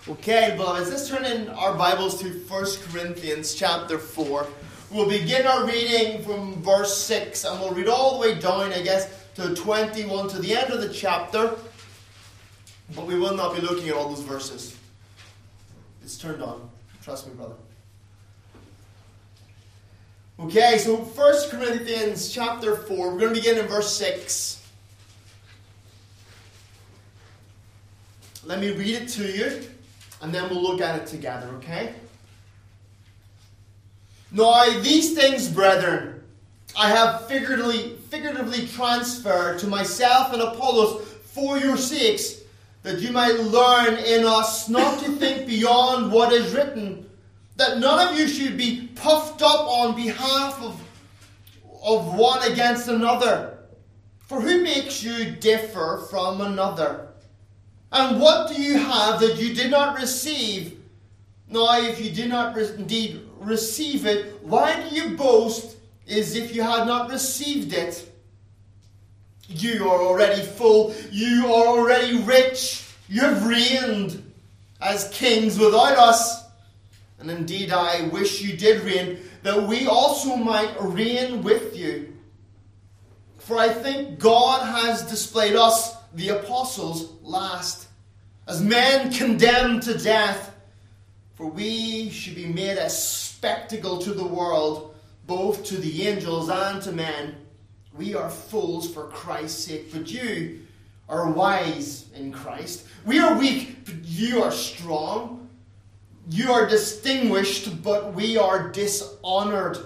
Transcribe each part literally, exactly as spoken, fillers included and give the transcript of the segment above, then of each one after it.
Okay, beloveds, let's turn in our Bibles to First Corinthians chapter four. We'll begin our reading from verse six, and we'll read all the way down, I guess, to twenty-one, to the end of the chapter. But we will not be looking at all those verses. It's turned on. Trust me, brother. Okay, so First Corinthians chapter four, we're going to begin in verse six. Let me read it to you, and then we'll look at it together, okay? Now, these things, brethren, I have figuratively, figuratively transferred to myself and Apollos for your sakes, that you might learn in us not to think beyond what is written, that none of you should be puffed up on behalf of, of one against another. For who makes you differ from another? And what do you have that you did not receive? Now, if you did not re- indeed receive it, why do you boast as if you had not received it? You are already full. You are already rich. You have reigned as kings without us. And indeed, I wish you did reign, that we also might reign with you. For I think God has displayed us, the apostles, last, as men condemned to death, for we should be made a spectacle to the world, both to the angels and to men. We are fools for Christ's sake, but you are wise in Christ. We are weak, but you are strong. You are distinguished, but we are dishonored.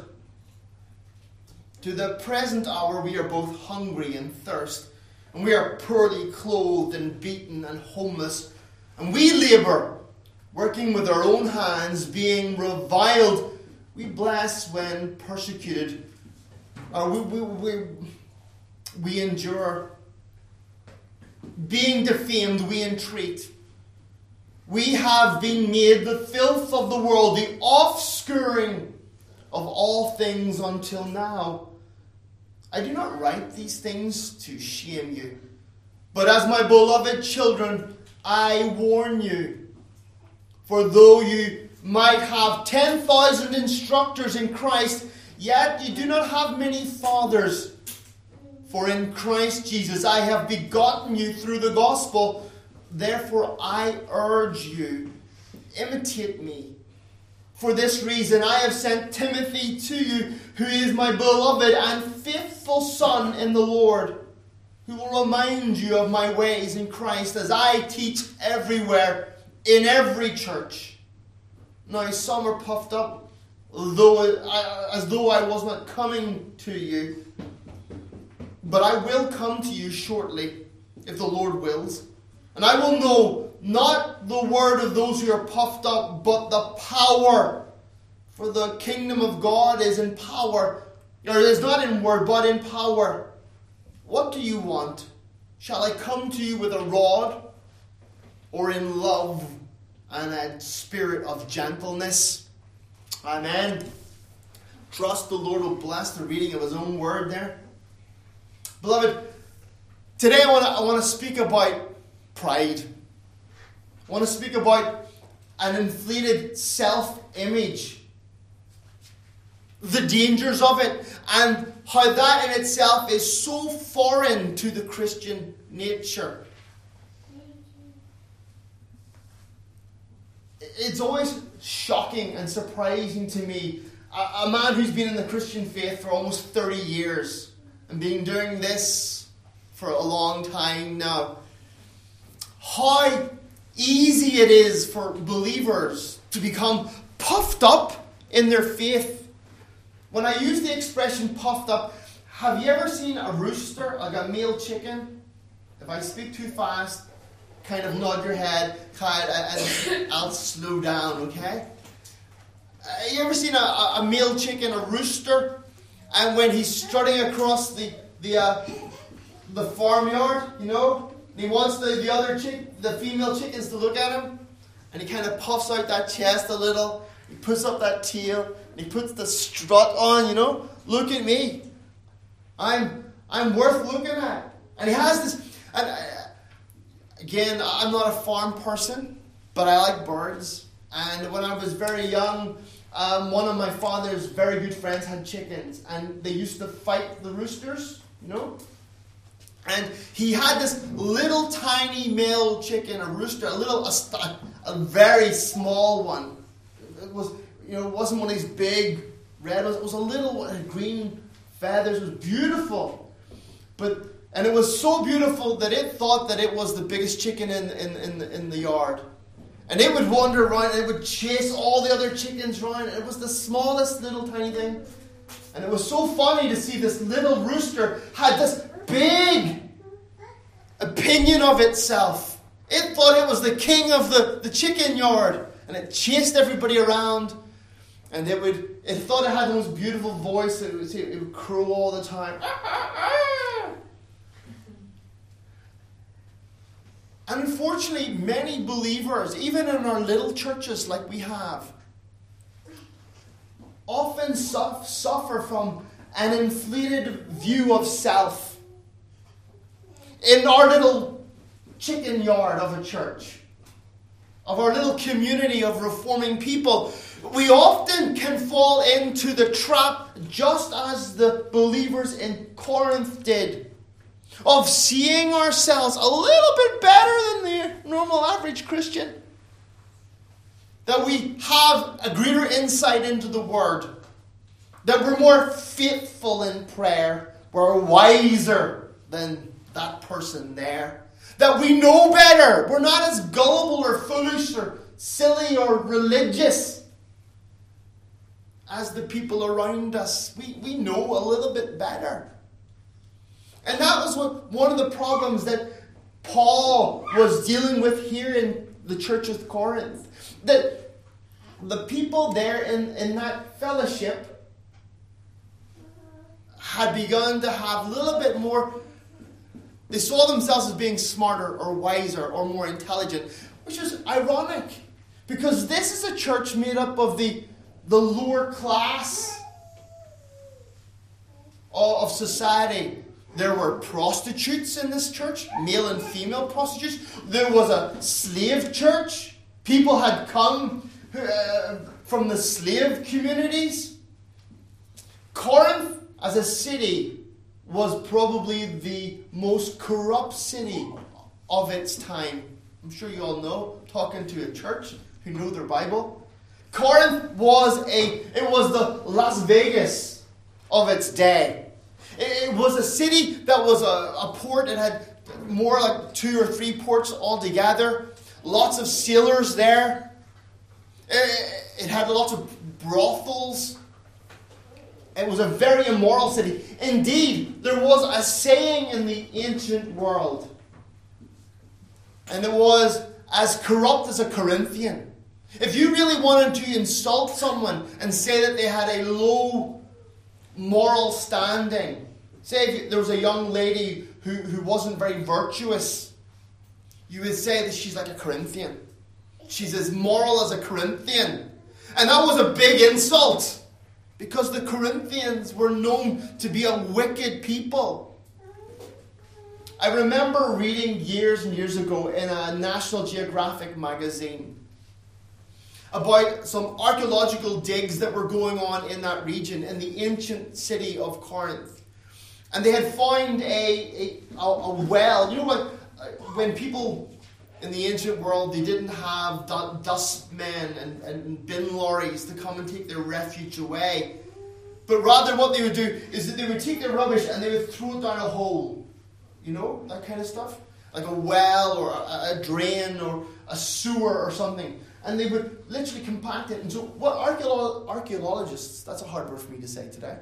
To the present hour we are both hungry and thirst, and we are poorly clothed and beaten and homeless. And we labor, working with our own hands, being reviled. We bless when persecuted. Or we, we, we, we endure. Being defamed, we entreat. We have been made the filth of the world, the offscouring of all things until now. I do not write these things to shame you, but as my beloved children, I warn you. For though you might have ten thousand instructors in Christ, yet you do not have many fathers. For in Christ Jesus I have begotten you through the gospel. Therefore I urge you, imitate me. For this reason I have sent Timothy to you, who is my beloved and faithful son in the Lord, who will remind you of my ways in Christ as I teach everywhere, in every church. Now some are puffed up, though I, as though I was not coming to you. But I will come to you shortly, if the Lord wills. And I will know not the word of those who are puffed up, but the power. For the kingdom of God is in power. Or it is not in word, but in power. What do you want? Shall I come to you with a rod? Or in love and a spirit of gentleness? Amen. Trust the Lord will bless the reading of his own word there. Beloved, today I want to I want to speak about pride. I want to speak about an inflated self-image, the dangers of it, and how that in itself is so foreign to the Christian nature. It's always shocking and surprising to me, a, a man who's been in the Christian faith for almost thirty years and been doing this for a long time now, how easy it is for believers to become puffed up in their faith. When I use the expression puffed up, have you ever seen a rooster, like a male chicken? If I speak too fast, kind of nod your head, kind of, and I'll slow down, okay? Have you ever seen a, a male chicken, a rooster, and when he's strutting across the the uh, the farmyard, you know, and he wants the, the other chick, the female chickens to look at him, and he kind of puffs out that chest a little, he puts up that tail, and he puts the strut on, you know, look at me, I'm I'm worth looking at. And he has this, and uh, again, I'm not a farm person, but I like birds. And when I was very young, um, one of my father's very good friends had chickens, and they used to fight the roosters, you know. And he had this little tiny male chicken, a rooster, a little, a, a very small one. It was, you know, it wasn't one of these big red ones. It was a little one, had green feathers. It was beautiful, but and it was so beautiful that it thought that it was the biggest chicken in in in the, in the yard. And it would wander around, and it would chase all the other chickens around. And it was the smallest little tiny thing. And it was so funny to see this little rooster had this big opinion of itself. It thought it was the king of the, the chicken yard. And it chased everybody around. And it would it thought it had the most beautiful voice. It would, it would crow all the time. And unfortunately, many believers, even in our little churches like we have, often su- suffer from an inflated view of self. In our little chicken yard of a church, of our little community of reforming people, we often can fall into the trap, just as the believers in Corinth did, of seeing ourselves a little bit better than the normal average Christian. That we have a greater insight into the Word. That we're more faithful in prayer. We're wiser than that person there. That we know better. We're not as gullible or foolish or silly or religious as the people around us. We, we know a little bit better. And that was what one of the problems that Paul was dealing with here in the church of Corinth. That the people there in, in that fellowship had begun to have a little bit more, they saw themselves as being smarter or wiser or more intelligent, which is ironic, because this is a church made up of the, the lower class of society. There were prostitutes in this church, male and female prostitutes. There was a slave church. People had come uh, from the slave communities. Corinth, as a city, was probably the most corrupt city of its time. I'm sure you all know, talking to a church who know their Bible. Corinth was a it was the Las Vegas of its day. It was a city that was a, a port. It had more like two or three ports altogether. Lots of sailors there. It, it had lots of brothels. It was a very immoral city. Indeed, there was a saying in the ancient world. And it was, as corrupt as a Corinthian. If you really wanted to insult someone and say that they had a low moral standing. Say if there was a young lady who, who wasn't very virtuous, you would say that she's like a Corinthian. She's as moral as a Corinthian. And that was a big insult, because the Corinthians were known to be a wicked people. I remember reading years and years ago in a National Geographic magazine about some archaeological digs that were going on in that region, in the ancient city of Corinth. And they had found a, a, a well. You know what? When people in the ancient world, they didn't have dustmen and, and bin lorries to come and take their refuge away. But rather what they would do is that they would take their rubbish and they would throw it down a hole. You know, that kind of stuff? Like a well or a, a drain or a sewer or something. And they would literally compact it. And so what archeolo- archaeologists, that's a hard word for me to say today,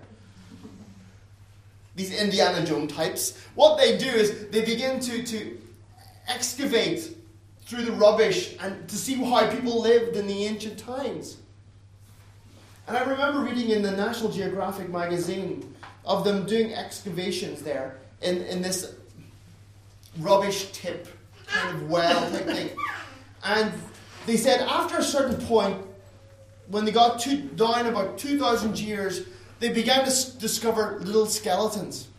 these Indiana Jones types, what they do is they begin to, to excavate through the rubbish and to see how people lived in the ancient times. And I remember reading in the National Geographic magazine of them doing excavations there in, in this rubbish tip kind of well type thing. And they said after a certain point, when they got to, down about two thousand years, they began to s- discover little skeletons.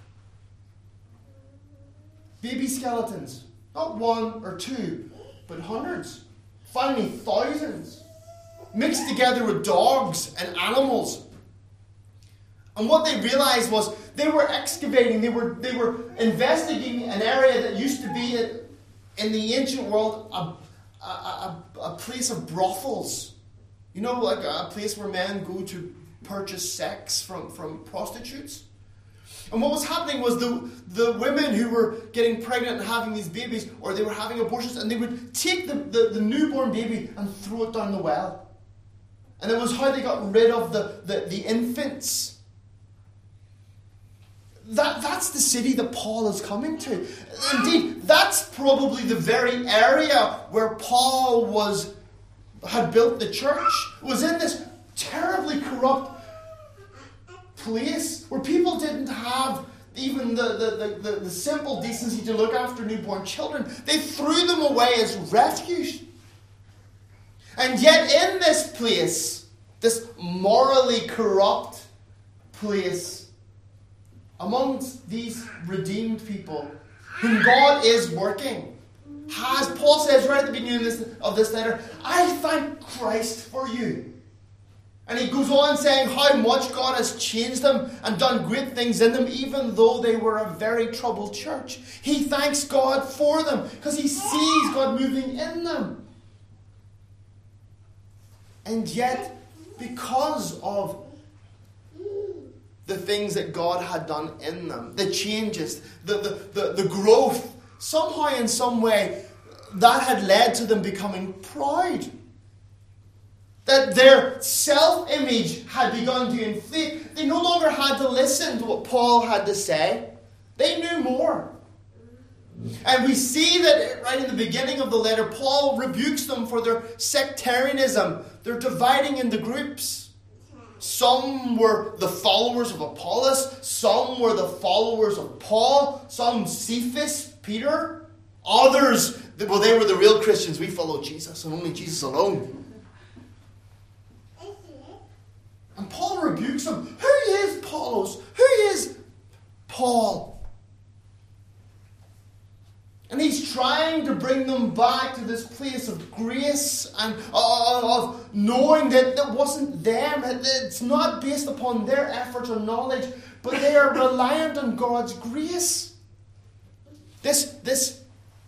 Baby skeletons. Not one or two, but hundreds. Finally, thousands. Mixed together with dogs and animals. And what they realized was they were excavating, they were they were investigating an area that used to be in, in the ancient world a, a, a, a place of brothels. You know, like a place where men go to purchase sex from, from prostitutes. And what was happening was the, the women who were getting pregnant and having these babies, or they were having abortions, and they would take the, the, the newborn baby and throw it down the well. And it was how they got rid of the, the, the infants. That, that's the city that Paul is coming to. Indeed, that's probably the very area where Paul was had built the church. Was in this terribly corrupt place where people didn't have even the, the, the, the, the simple decency to look after newborn children. They threw them away as refuge. And yet in this place, this morally corrupt place, amongst these redeemed people whom God is working, has, Paul says right at the beginning of this, of this letter, I thank Christ for you. And he goes on saying how much God has changed them and done great things in them, even though they were a very troubled church. He thanks God for them because he sees God moving in them. And yet, because of the things that God had done in them, the changes, the, the, the, the growth, somehow in some way, that had led to them becoming proud. That their self-image had begun to inflate. They no longer had to listen to what Paul had to say. They knew more. And we see that right in the beginning of the letter, Paul rebukes them for their sectarianism. They're dividing into groups. Some were the followers of Apollos. Some were the followers of Paul. Some Cephas, Peter. Others, well, they were the real Christians. We follow Jesus and only Jesus alone. And Paul rebukes them. Who is Apollos? Who is Paul? And he's trying to bring them back to this place of grace and uh, of knowing that it wasn't them. It's not based upon their efforts or knowledge, but they are reliant on God's grace. This, this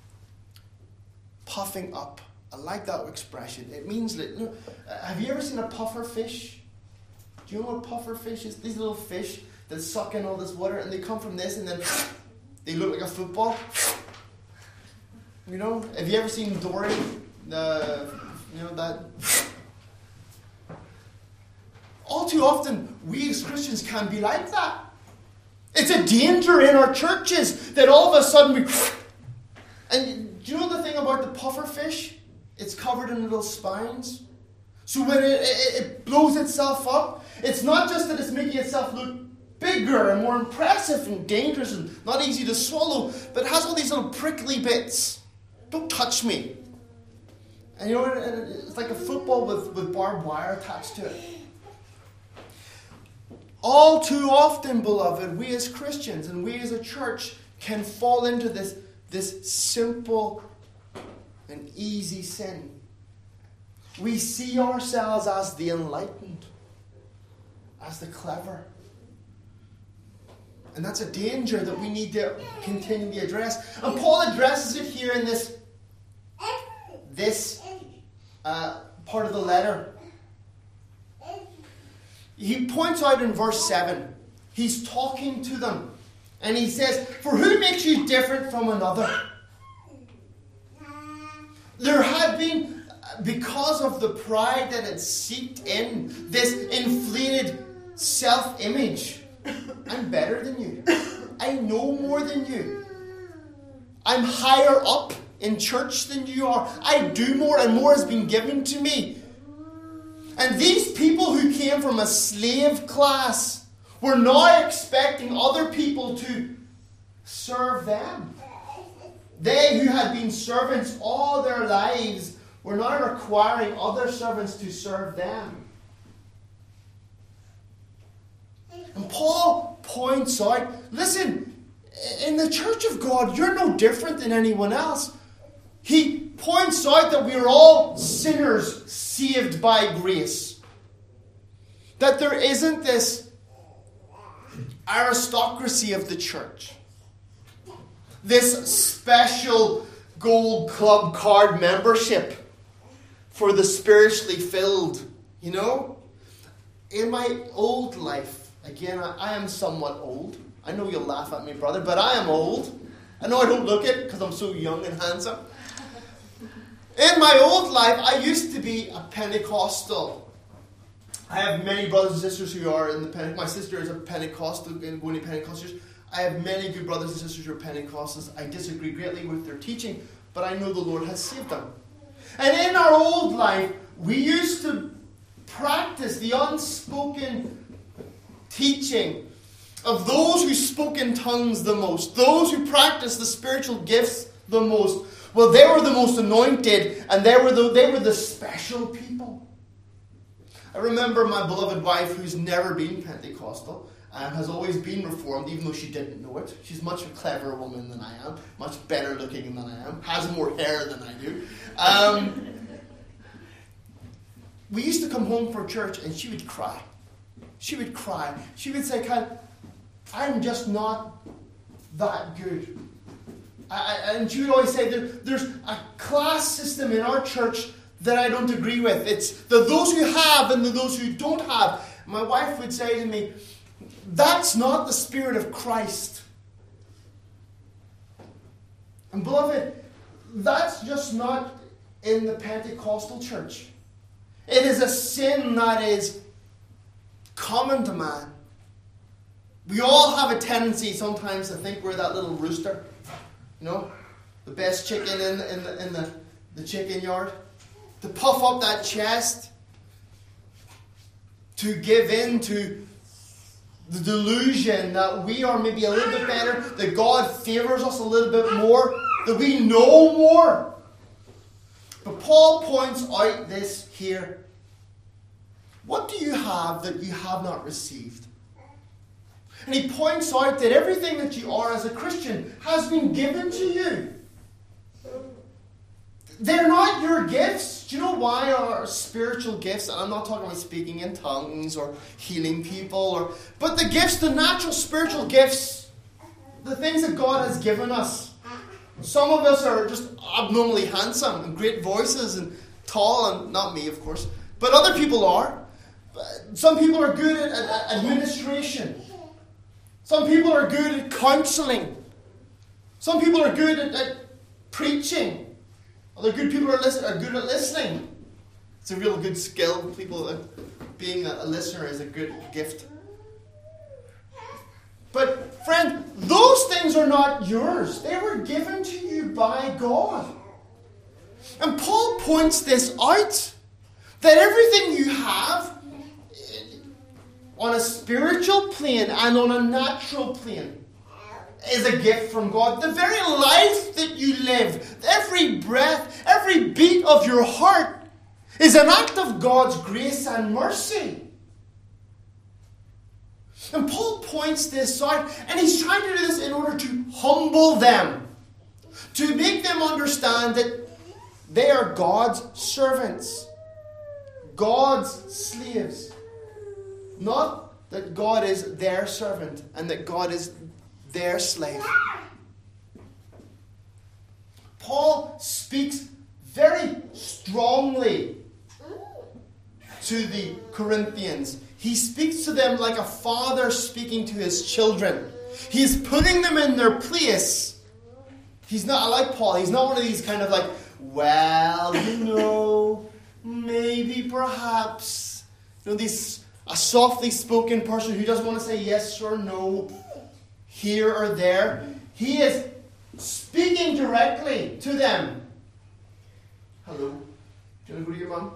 puffing up, I like that expression. It means that, you know, have you ever seen a puffer fish? Do you know what puffer fish is? These little fish that suck in all this water and they come from this and then they look like a football. You know, have you ever seen Dory? Uh, you know, that. All too often, we as Christians can be like that. It's a danger in our churches that all of a sudden we... And do you know the thing about the puffer fish? It's covered in little spines. So when it, it, it blows itself up, it's not just that it's making itself look bigger and more impressive and dangerous and not easy to swallow, but it has all these little prickly bits. Don't touch me. And you know, it's like a football with, with barbed wire attached to it. All too often, beloved, we as Christians and we as a church can fall into this, this simple and easy sin. We see ourselves as the enlightened, as the clever. And that's a danger that we need to continually address. And Paul addresses it here in this, this uh, part of the letter. He points out in verse seven, he's talking to them. And he says, for who makes you different from another? There had been, because of the pride that had seeped in, this inflated self-image. I'm better than you. I know more than you. I'm higher up in church than you are. I do more and more has been given to me. And these people who came from a slave class were now expecting other people to serve them. They who had been servants all their lives were now requiring other servants to serve them. And Paul points out, listen, in the church of God, you're no different than anyone else. He points out that we are all sinners saved by grace. That there isn't this aristocracy of the church. This special gold club card membership for the spiritually filled. You know? In my old life, again, I, I am somewhat old. I know you'll laugh at me, brother, but I am old. I know I don't look it because I'm so young and handsome. In my old life, I used to be a Pentecostal. I have many brothers and sisters who are in the Pentecostal. My sister is a Pentecostal, going to Pentecostals. I have many good brothers and sisters who are Pentecostals. I disagree greatly with their teaching, but I know the Lord has saved them. And in our old life, we used to practice the unspoken teaching of those who spoke in tongues the most, those who practiced the spiritual gifts the most. Well, they were the most anointed, and they were the, they were the special people. I remember my beloved wife, who's never been Pentecostal, and has always been Reformed, even though she didn't know it. She's much a cleverer woman than I am, much better looking than I am, has more hair than I do. Um, we used to come home from church, and she would cry. She would cry. She would say, "Ken, I'm just not that good." I, and she would always say, there, there's a class system in our church that I don't agree with. It's the those who have and the those who don't have. My wife would say to me, "That's not the Spirit of Christ." And beloved, that's just not in the Pentecostal church. It is a sin that is common to man. We all have a tendency sometimes to think we're that little rooster. You know, the best chicken in, in, the, in the, the chicken yard. To puff up that chest. To give in to the delusion that we are maybe a little bit better. That God favors us a little bit more. That we know more. But Paul points out this here. What do you have that you have not received? And he points out that everything that you are as a Christian has been given to you. They're not your gifts. Do you know why our spiritual gifts, and I'm not talking about speaking in tongues or healing people, or but the gifts, the natural spiritual gifts, the things that God has given us. Some of us are just abnormally handsome and great voices and tall, and not me, of course, but other people are. Some people are good at, at administration. Some people are good at counseling. Some people are good at, at preaching. Other good people are, listen, are good at listening. It's a real good skill. People uh, being a, a listener is a good gift. But friend, those things are not yours. They were given to you by God. And Paul points this out. That everything you have on a spiritual plane and on a natural plane is a gift from God. The very life that you live, every breath, every beat of your heart is an act of God's grace and mercy. And Paul points this out, and he's trying to do this in order to humble them, to make them understand that they are God's servants, God's slaves. Not that God is their servant and that God is their slave. Paul speaks very strongly to the Corinthians. He speaks to them like a father speaking to his children. He's putting them in their place. He's not, I like Paul, he's not one of these kind of like, well, you know, maybe, perhaps. You know, these a softly spoken person who doesn't want to say yes or no, here or there. He is speaking directly to them. Hello. Do you want to go to your mom?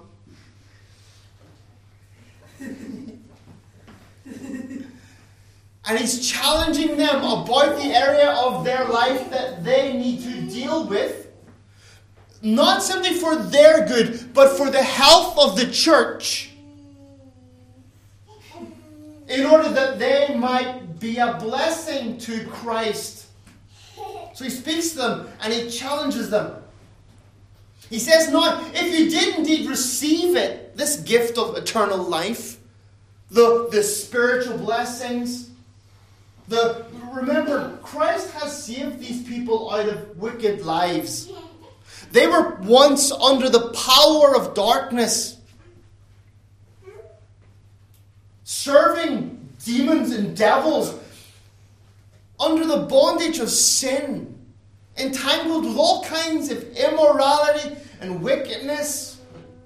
And he's challenging them about the area of their life that they need to deal with. Not simply for their good, but for the health of the church. In order that they might be a blessing to Christ. So he speaks to them and he challenges them. He says, now, if you did indeed receive it, this gift of eternal life, the, the spiritual blessings, the remember, Christ has saved these people out of wicked lives. They were once under the power of darkness, serving demons and devils, under the bondage of sin, entangled with all kinds of immorality and wickedness,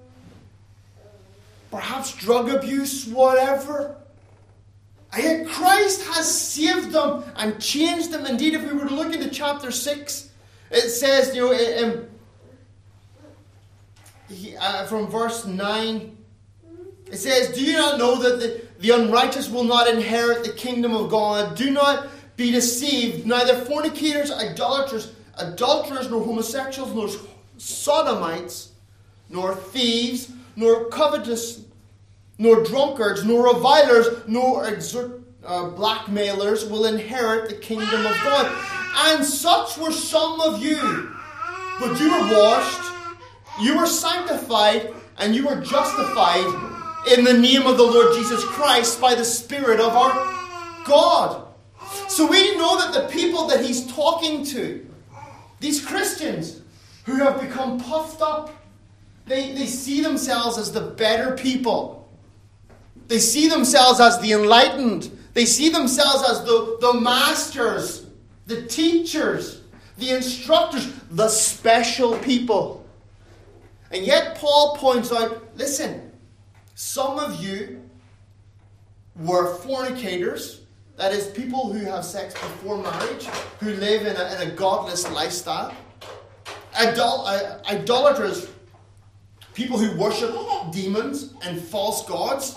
perhaps drug abuse, whatever. And yet Christ has saved them and changed them. Indeed, if we were to look into chapter six, it says, you know, um, he, uh, from verse nine, it says, do you not know that the, the unrighteous will not inherit the kingdom of God? Do not be deceived. Neither fornicators, idolaters, adulterers, nor homosexuals, nor sodomites, nor thieves, nor covetous, nor drunkards, nor revilers, nor exert, uh, blackmailers will inherit the kingdom of God. And such were some of you. But you were washed, you were sanctified, and you were justified in the name of the Lord Jesus Christ by the Spirit of our God. So we know that the people that he's talking to, these Christians who have become puffed up, they, they see themselves as the better people. They see themselves as the enlightened. They see themselves as the, the masters, the teachers, the instructors, the special people. And yet Paul points out, listen, some of you were fornicators, that is, people who have sex before marriage, who live in a, in a godless lifestyle. Idol, uh, idolaters, people who worship demons and false gods.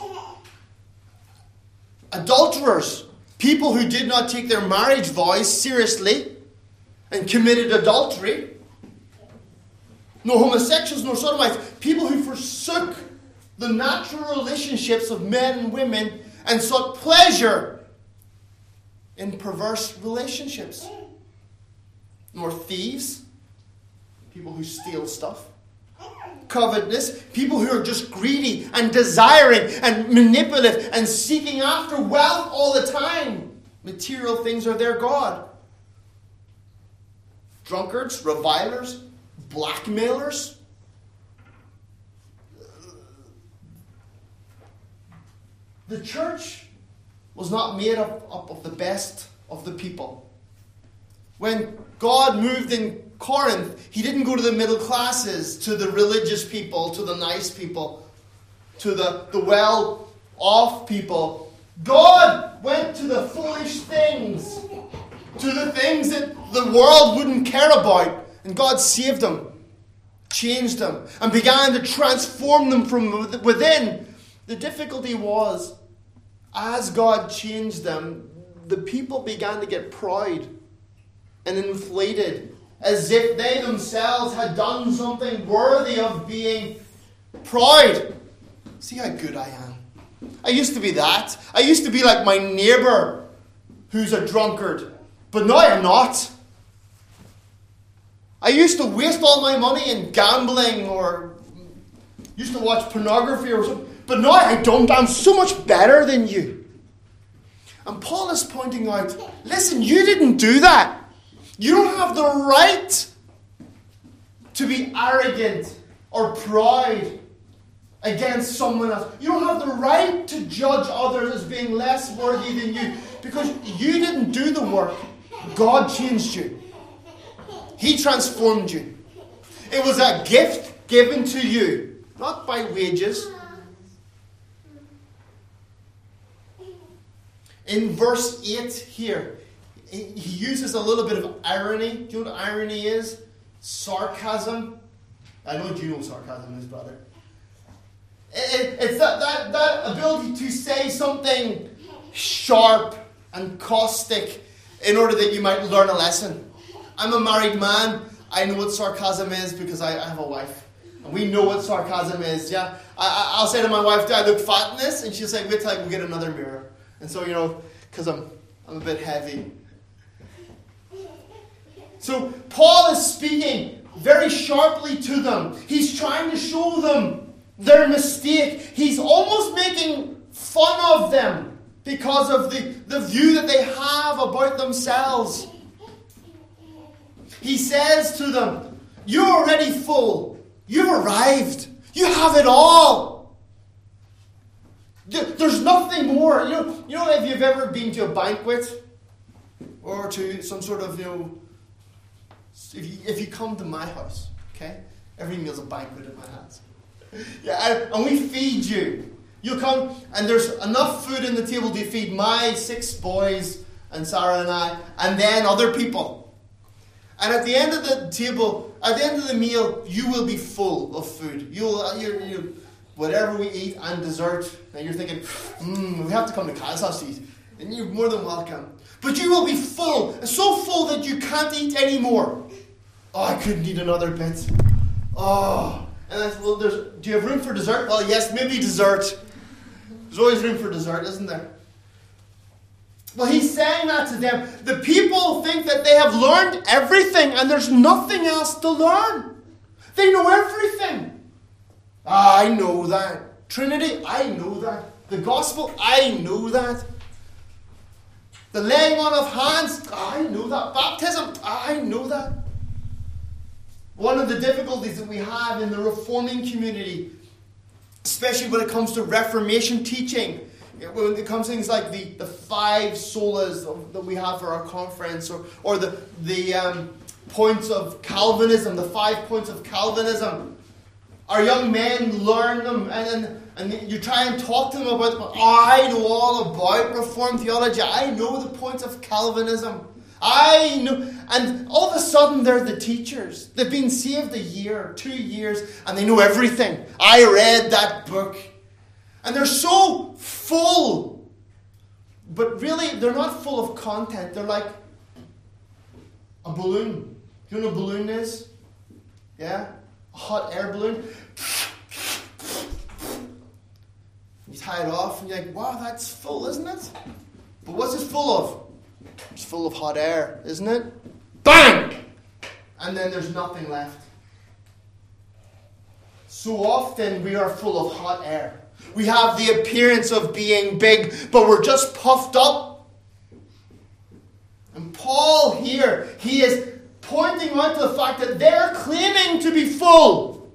Adulterers, people who did not take their marriage vows seriously and committed adultery. Nor homosexuals, nor sodomites, people who forsook the natural relationships of men and women and sought pleasure in perverse relationships. Nor thieves, people who steal stuff. Covetous, people who are just greedy and desiring and manipulative and seeking after wealth all the time. Material things are their God. Drunkards, revilers, blackmailers. The church was not made up, up of the best of the people. When God moved in Corinth, he didn't go to the middle classes, to the religious people, to the nice people, to the, the well-off people. God went to the foolish things, to the things that the world wouldn't care about. And God saved them, changed them, and began to transform them from within. The difficulty was, as God changed them, the people began to get proud and inflated, as if they themselves had done something worthy of being proud. See how good I am. I used to be that. I used to be like my neighbour who's a drunkard. But now I'm not. I used to waste all my money in gambling or used to watch pornography or something. But now I don't. I'm so much better than you. And Paul is pointing out, listen, you didn't do that. You don't have the right to be arrogant or proud against someone else. You don't have the right to judge others as being less worthy than you, because you didn't do the work. God changed you. He transformed you. It was a gift given to you, not by wages. In verse eight here, he uses a little bit of irony. Do you know what irony is? Sarcasm. I know you know what sarcasm is, brother. It, it, it's that, that, that ability to say something sharp and caustic in order that you might learn a lesson. I'm a married man. I know what sarcasm is because I, I have a wife. And we know what sarcasm is, yeah. I, I, I'll say to my wife, do I look fat in this? And she'll say, wait till I go get another mirror. And so, you know, because I'm, I'm a bit heavy. So Paul is speaking very sharply to them. He's trying to show them their mistake. He's almost making fun of them because of the, the view that they have about themselves. He says to them, you're already full. You've arrived. You have it all. There's nothing more. You know, you know if you've ever been to a banquet or to some sort of, you know, if you, if you come to my house, okay? Every meal's a banquet in my house. Yeah, and we feed you. You come and there's enough food in the table to feed my six boys and Sarah and I, and then other people. And at the end of the table, at the end of the meal, you will be full of food. You'll, you, you, whatever we eat and dessert, and you're thinking, hmm, we have to come to Kyle's house to eat. And you're more than welcome. But you will be full, so full that you can't eat anymore. Oh, I couldn't eat another bit. Oh. And I said, well, there's, do you have room for dessert? Well, yes, maybe dessert. There's always room for dessert, isn't there? Well, he's saying that to them. The people think that they have learned everything and there's nothing else to learn. They know everything. Ah, I know that. Trinity, I know that. The gospel, I know that. The laying on of hands, I know that. Baptism, I know that. One of the difficulties that we have in the reforming community, especially when it comes to Reformation teaching, when it comes to things like the, the five solas that we have for our conference, or, or the, the um, points of Calvinism, the five points of Calvinism, our young men learn them, and, and, and you try and talk to them about them. Oh, I know all about Reformed theology. I know the points of Calvinism. I know, and all of a sudden they're the teachers. They've been saved a year, two years, and they know everything. I read that book. And they're so full. But really, they're not full of content. They're like a balloon. You know what a balloon is? Yeah? A hot air balloon. You tie it off and you're like, wow, that's full, isn't it? But what's it full of? It's full of hot air, isn't it? Bang! And then there's nothing left. So often we are full of hot air. We have the appearance of being big, but we're just puffed up. And Paul here, he is pointing out to the fact that they're claiming to be full,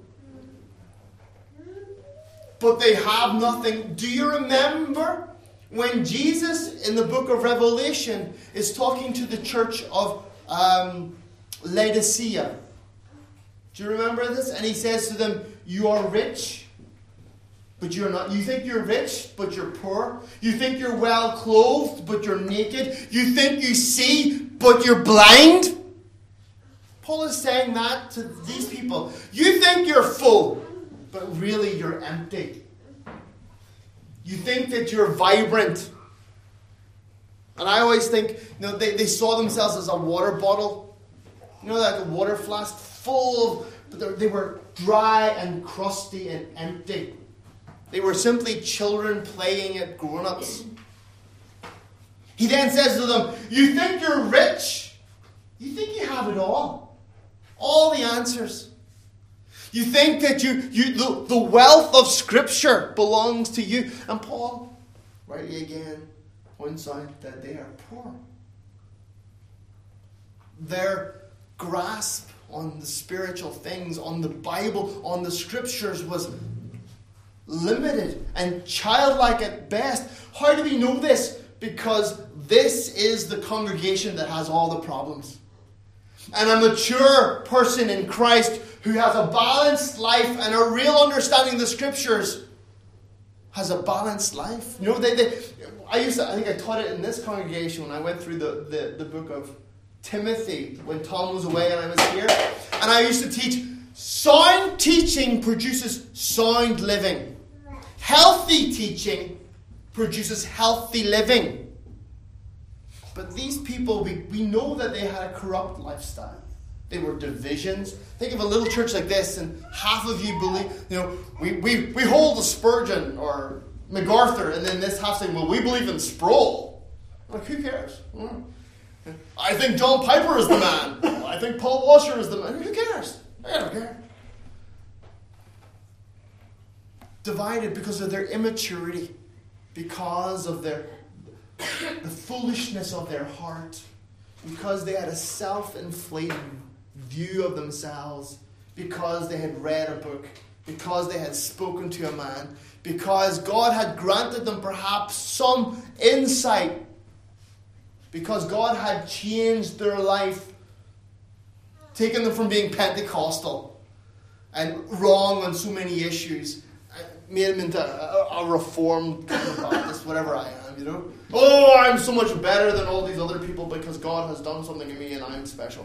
but they have nothing. Do you remember when Jesus, in the book of Revelation, is talking to the church of um, Laodicea? Do you remember this? And he says to them, you are rich, but you're not. You think you're rich, but you're poor. You think you're well clothed, but you're naked. You think you see, but you're blind. Paul is saying that to these people. You think you're full, but really you're empty. You think that you're vibrant. And I always think, you know, they, they saw themselves as a water bottle. You know, like a water flask full of, but they were dry and crusty and empty. They were simply children playing at grown-ups. He then says to them, you think you're rich? You think you have it all? All the answers. You think that you, you the, the wealth of Scripture belongs to you. And Paul, rightly again, points out that they are poor. Their grasp on the spiritual things, on the Bible, on the Scriptures was limited and childlike at best. How do we know this? Because this is the congregation that has all the problems. And a mature person in Christ who has a balanced life and a real understanding of the Scriptures has a balanced life. You know, they, they I used to, I think I taught it in this congregation when I went through the, the, the book of Timothy when Tom was away and I was here. And I used to teach, sound teaching produces sound living. Healthy teaching produces healthy living. But these people, we, we know that they had a corrupt lifestyle. They were divisions. Think of a little church like this, and half of you believe, you know, we, we, we hold the Spurgeon or MacArthur, and then this half saying, well, we believe in Sproul. Like, who cares? I think John Piper is the man. I think Paul Washer is the man. Who cares? I don't care. Divided because of their immaturity, because of their the foolishness of their heart, because they had a self-inflating view of themselves, because they had read a book, because they had spoken to a man, because God had granted them perhaps some insight, because God had changed their life, taken them from being Pentecostal and wrong on so many issues, made them into a, a reformed Baptist, whatever I am, you know. Oh, I'm so much better than all these other people because God has done something in me and I'm special.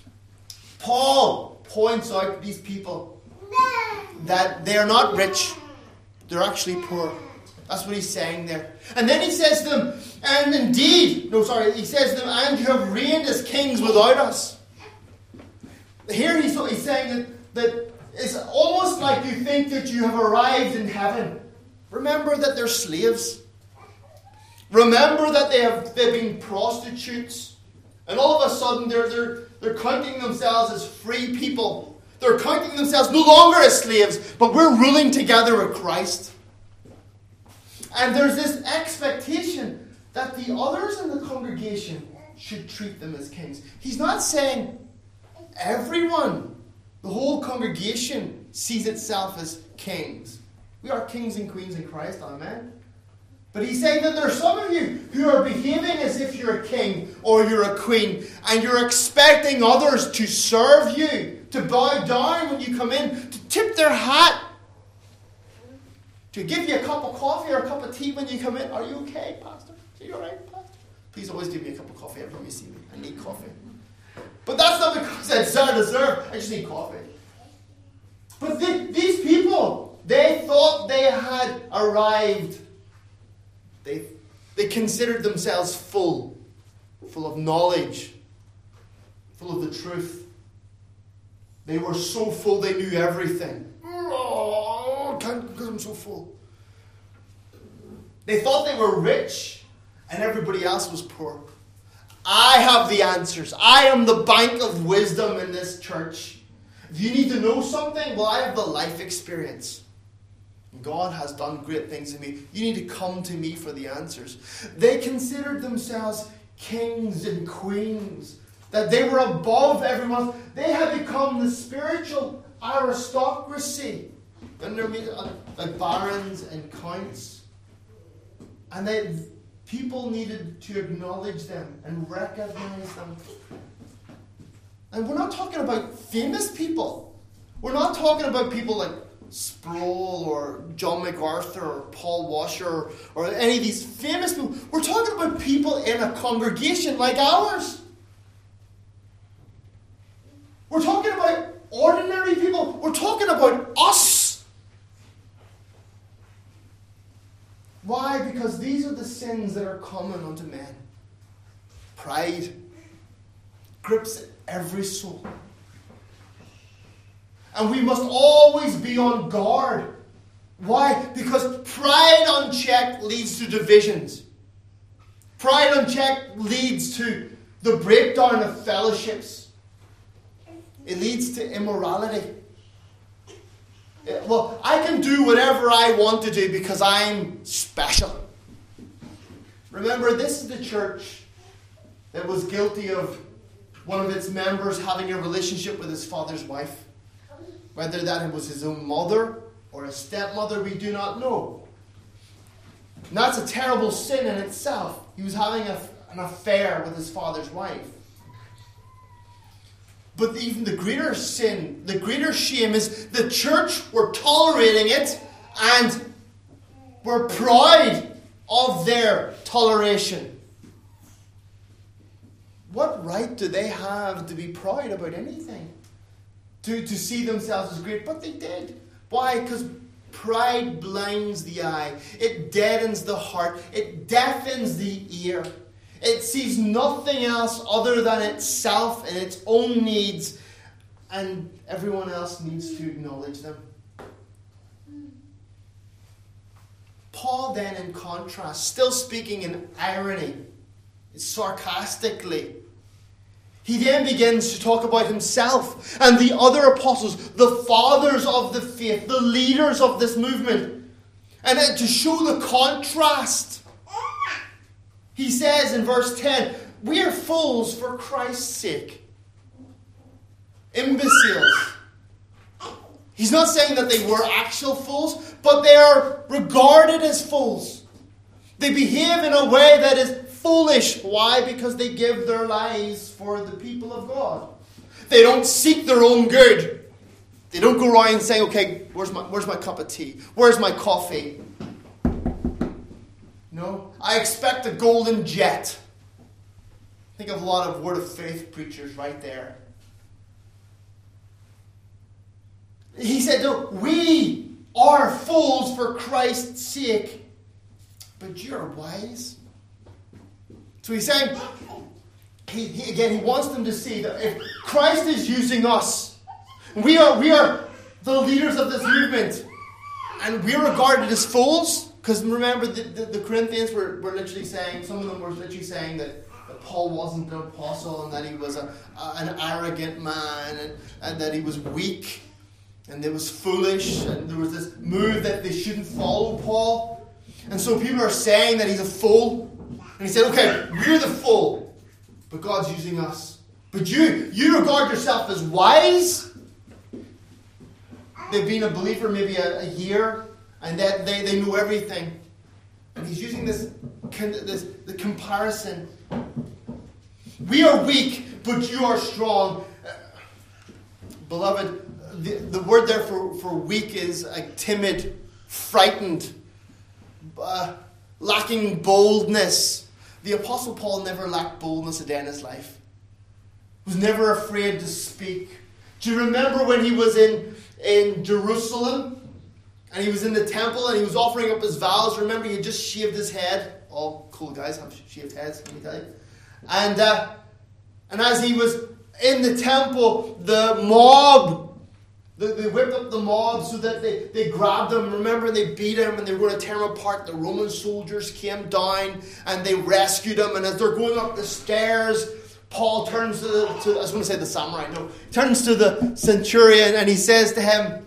Paul points out to these people that they are not rich. They're actually poor. That's what he's saying there. And then he says to them, and indeed, no, sorry, he says to them, and you have reigned as kings without us. Here he's, he's saying that, that it's almost like you think that you have arrived in heaven. Remember that they're slaves. Remember that they have they've been prostitutes. And all of a sudden they're, they're, they're counting themselves as free people. They're counting themselves no longer as slaves, but we're ruling together with Christ. And there's this expectation that the others in the congregation should treat them as kings. He's not saying everyone, the whole congregation, sees itself as kings. We are kings and queens in Christ, amen. But he's saying that there are some of you who are behaving as if you're a king or you're a queen, and you're expecting others to serve you, to bow down when you come in, to tip their hat, to give you a cup of coffee or a cup of tea when you come in. Are you okay, Pastor? Are you alright, Pastor? Please always give me a cup of coffee every time you see me. I need coffee. But that's not because I deserve. I just need coffee. But th- these people, they thought they had arrived. They, they considered themselves full, full of knowledge, full of the truth. They were so full they knew everything. Oh, can't because I'm so full. They thought they were rich and everybody else was poor. I have the answers. I am the bank of wisdom in this church. If you need to know something, well, I have the life experience. God has done great things in me. You need to come to me for the answers. They considered themselves kings and queens, that they were above everyone. They had become the spiritual aristocracy. And they're like barons and counts. And they, people needed to acknowledge them and recognize them. And we're not talking about famous people. We're not talking about people like Sproul or John MacArthur or Paul Washer or, or any of these famous people. We're talking about people in a congregation like ours. We're talking about ordinary people. We're talking about us. Why? Because these are the sins that are common unto men. Pride grips every soul. And we must always be on guard. Why? Because pride unchecked leads to divisions. Pride unchecked leads to the breakdown of fellowships. It leads to immorality. Well, I can do whatever I want to do because I'm special. Remember, this is the church that was guilty of one of its members having a relationship with his father's wife. Whether that was his own mother or a stepmother, we do not know. And that's a terrible sin in itself. He was having a, an affair with his father's wife. But even the greater sin, the greater shame is the church were tolerating it and were proud of their toleration. What right do they have to be proud about anything? To, to see themselves as great? But they did. Why? Because pride blinds the eye. It deadens the heart. It deafens the ear. It sees nothing else other than itself and its own needs, and everyone else needs to acknowledge them. Paul then, in contrast, still speaking in irony, sarcastically, He then begins to talk about himself and the other apostles, the fathers of the faith, the leaders of this movement. And then to show the contrast, he says in verse ten, we are fools for Christ's sake. Imbeciles. He's not saying that they were actual fools, but they are regarded as fools. They behave in a way that is foolish. Why? Because they give their lives for the people of God. They don't seek their own good. They don't go around saying, okay, where's my, where's my cup of tea? Where's my coffee? No. I expect a golden jet. Think of a lot of Word of Faith preachers right there. He said, no, we are fools for Christ's sake, but you're wise. So he's saying, he, he, again, he wants them to see that if Christ is using us, we are, we are the leaders of this movement, and we're regarded as fools, because remember, the, the, the Corinthians were, were literally saying, some of them were literally saying that, that Paul wasn't an apostle, and that he was a, a, an arrogant man, and, and that he was weak, and it was foolish, and there was this move that they shouldn't follow Paul. And so people are saying that he's a fool. And he said, okay, we're the fool, but God's using us. But you, you regard yourself as wise. They've been a believer maybe a, a year, and that they, they know everything. And he's using this, this the comparison. We are weak, but you are strong. Uh, beloved, The, the word there for, for weak is like timid, frightened, uh, lacking boldness. The Apostle Paul never lacked boldness a day in his life. He was never afraid to speak. Do you remember when he was in, in Jerusalem and he was in the temple and he was offering up his vows? Remember, he had just shaved his head. All cool guys have shaved heads, let me tell you. And, uh, and as he was in the temple, the mob, They, they whipped up the mob so that they, they grabbed him. Remember, they beat him and they were going to tear him apart. The Roman soldiers came down and they rescued him. And as they're going up the stairs, Paul turns to, the, to I was going to say the samurai, no. Turns to the centurion and he says to him,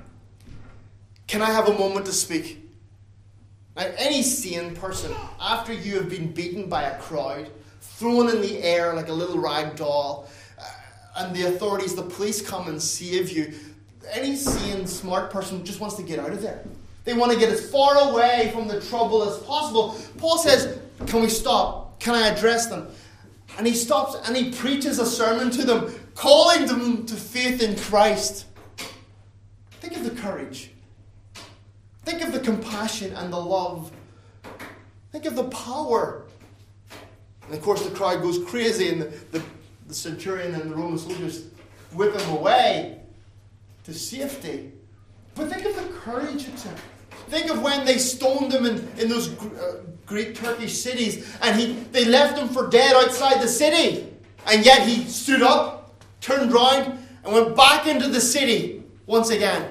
can I have a moment to speak? Now, any sane person, after you have been beaten by a crowd, thrown in the air like a little rag doll, uh, and the authorities, the police come and save you, any sane, smart person just wants to get out of there. They want to get as far away from the trouble as possible. Paul says, can we stop? Can I address them? And he stops and he preaches a sermon to them, calling them to faith in Christ. Think of the courage. Think of the compassion and the love. Think of the power. And of course the crowd goes crazy and the, the, the centurion and the Roman soldiers whip him away to safety. But think of the courage it took. Think of when they stoned him in, in those uh, Greek Turkish cities and he they left him for dead outside the city. And yet he stood up, turned round and went back into the city once again.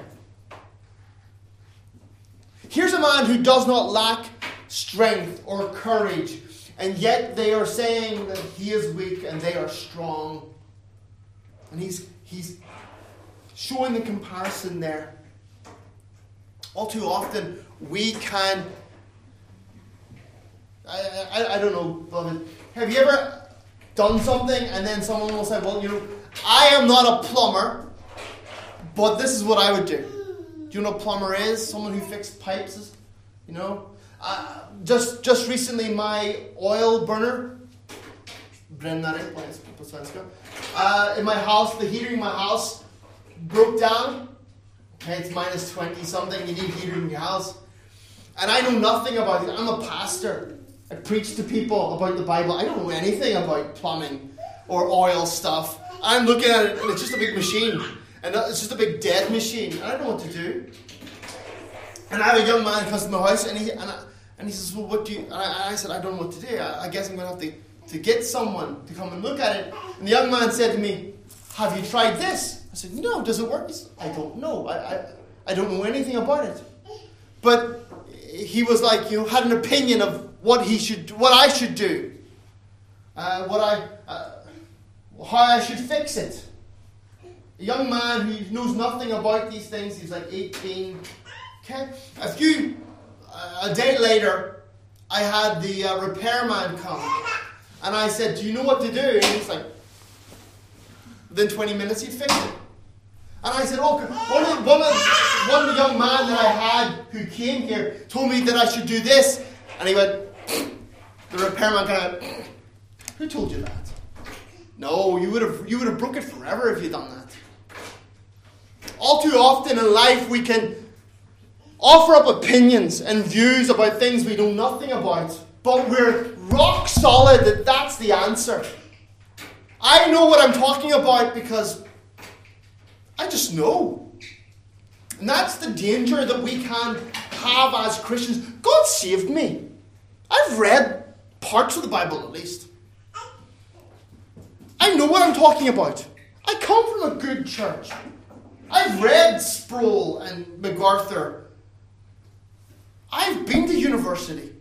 Here's a man who does not lack strength or courage, and yet they are saying that he is weak and they are strong. And he's he's showing the comparison there. All too often, we can... I, I, I don't know, beloved. Have you ever done something and then someone will say, well, you know, I am not a plumber, but this is what I would do. Do you know what a plumber is? Someone who fixes pipes, you know? Uh, just just recently, my oil burner, brännare på svenska, uh, in my house, the heater in my house broke down. Okay, it's minus twenty something. You need heater in your house. And I know nothing about it. I'm a pastor. I preach to people about the Bible. I don't know anything about plumbing or oil stuff. I'm looking at it and it's just a big machine. And it's just a big dead machine. I don't know what to do. And I have a young man who comes to my house and he and, I, and he says, well, what do you... And I, and I said, I don't know what to do. I, I guess I'm going to have to, to get someone to come and look at it. And the young man said to me, have you tried this? I said, no, does it work? He said, I don't know. I, I, I don't know anything about it. But he was like, you know, had an opinion of what he should, what I should do. Uh, what I... Uh, how I should fix it. A young man who knows nothing about these things, he's like eighteen. Okay. A few, uh, a day later, I had the uh, repairman come. And I said, do you know what to do? And he's like, within twenty minutes he'd fix it. And I said, oh, one of, one of, one of the young man that I had who came here told me that I should do this. And he went, the repairman kind of, who told you that? No, you would have you would have broke it forever if you'd done that. All too often in life we can offer up opinions and views about things we know nothing about, but we're rock solid that that's the answer. I know what I'm talking about because I just know. And that's the danger that we can have as Christians. God saved me. I've read parts of the Bible at least. I know what I'm talking about. I come from a good church. I've read Sproul and MacArthur. I've been to university.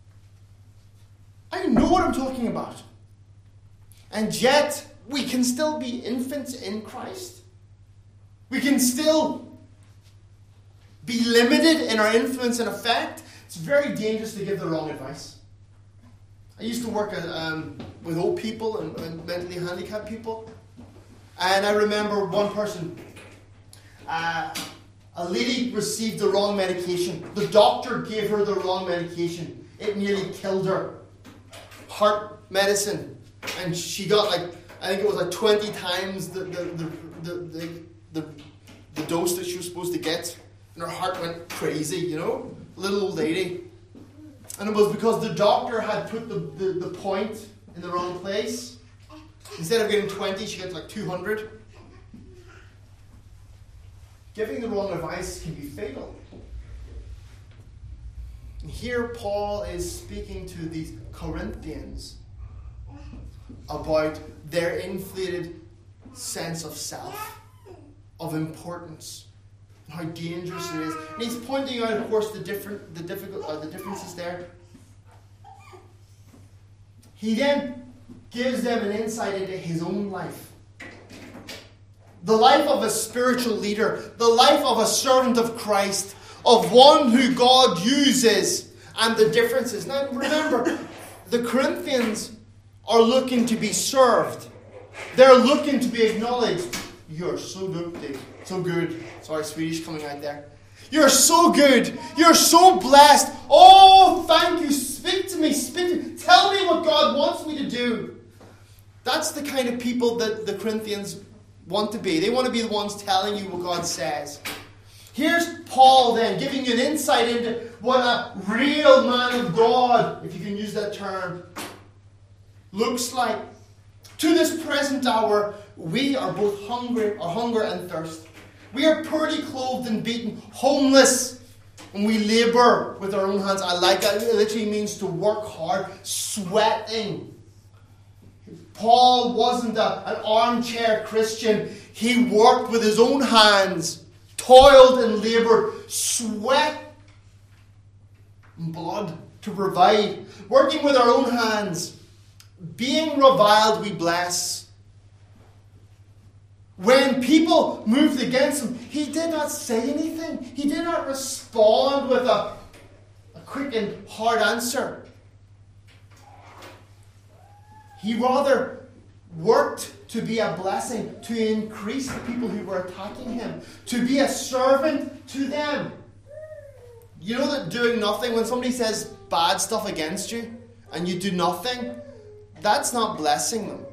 I know what I'm talking about. And yet, we can still be infants in Christ. We can still be limited in our influence and effect. It's very dangerous to give the wrong advice. I used to work um, with old people and, and mentally handicapped people. And I remember one person, uh, a lady received the wrong medication. The doctor gave her the wrong medication. It nearly killed her. Heart medicine. And she got like, I think it was like twenty times the the the the, the, the, the dose that she was supposed to get. And her heart went crazy, you know? Little old lady. And it was because the doctor had put the, the, the point in the wrong place. Instead of getting twenty, she gets like two hundred. Giving the wrong advice can be fatal. And here Paul is speaking to these Corinthians about their inflated sense of self, of importance, how dangerous it is. And he's pointing out, of course, the different, the difficult, uh, the differences there. He then gives them an insight into his own life. The life of a spiritual leader, the life of a servant of Christ, of one who God uses, and the differences. Now remember, the Corinthians are looking to be served. They're looking to be acknowledged. You're so good, so good. Sorry, Swedish coming out there. You're so good. You're so blessed. Oh, thank you. Speak to me. Speak to me. Tell me what God wants me to do. That's the kind of people that the Corinthians want to be. They want to be the ones telling you what God says. Here's Paul then giving you an insight into what a real man of God, if you can use that term, looks like. To this present hour, we are both hungry, or hunger and thirst. We are poorly clothed and beaten, homeless, and we labour with our own hands. I like that. It literally means to work hard, sweating. Paul wasn't a, an armchair Christian. He worked with his own hands, toiled and laboured, sweat and blood to provide. Working with our own hands. Being reviled, we bless. When people moved against him, he did not say anything. He did not respond with a, a quick and hard answer. He rather worked to be a blessing, to increase the people who were attacking him, to be a servant to them. You know that doing nothing, when somebody says bad stuff against you and you do nothing, that's not blessing them.